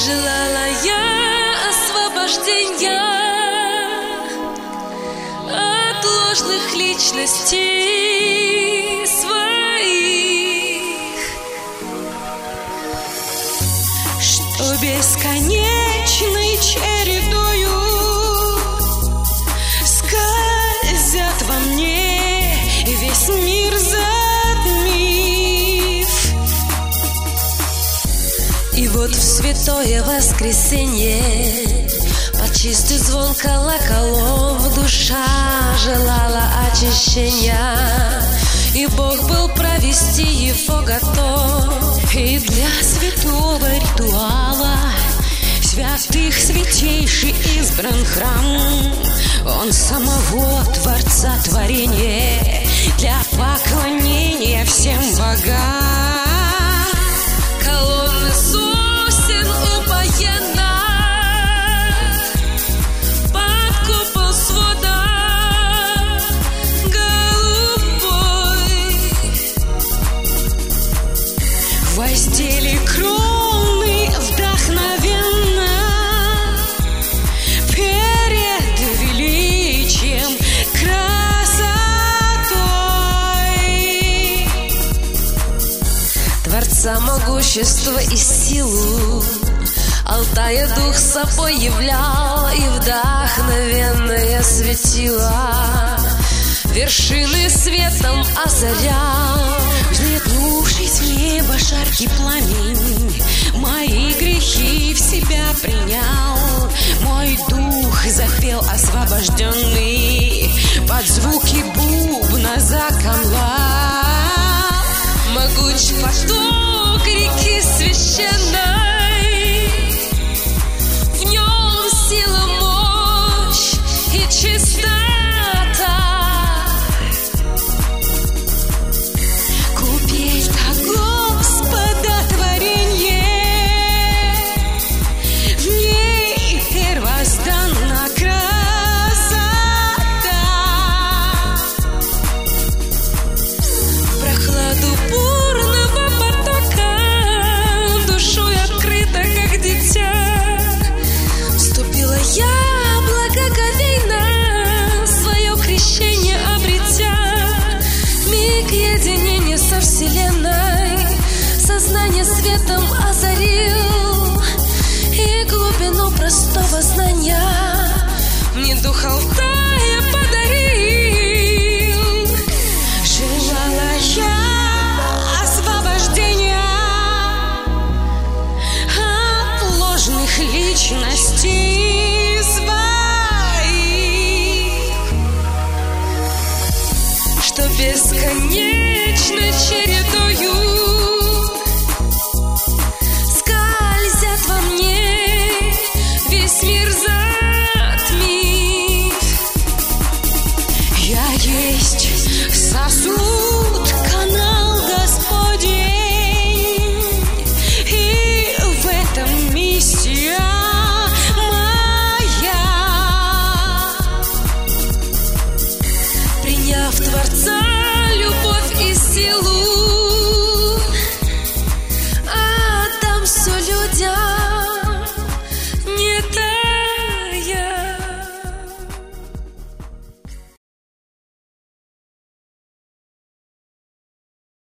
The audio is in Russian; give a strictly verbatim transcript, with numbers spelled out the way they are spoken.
Желала я освобождения от ложных личностей своих, что бесконечной чередою скользят во мне весь мир затмив. И вот в святое воскресенье под чистый звон колоколов душа желала очищения, и Бог был провести его готов. И для святого ритуала святых святейший избран храм, он самого Творца творения для поклонения всем богам. Колонны сосен упоенно под купол свода голубой, воздели кроны вдохновенно перед величием красотой Творца могущества и силу. Алтая дух собой являл и вдохновенное светило вершины светом озарял. Взметнувшись в небо жаркий пламень, мои грехи в себя принял. Мой дух запел освобожденный, под звуки бубна закамлал. Могуч поток реки священной, в нем сила, мощь и чистота. Купель до Господа творенье, в ней первозданна красота. Прохладу бурного потока душой открыта, как дитя, вступила я благоговейно, свое крещение обретя. Миг единения со вселенной сознание светом озарил, и глубину простого знания мне дух Алтая подарил. Желала я освобождения от ложных личностей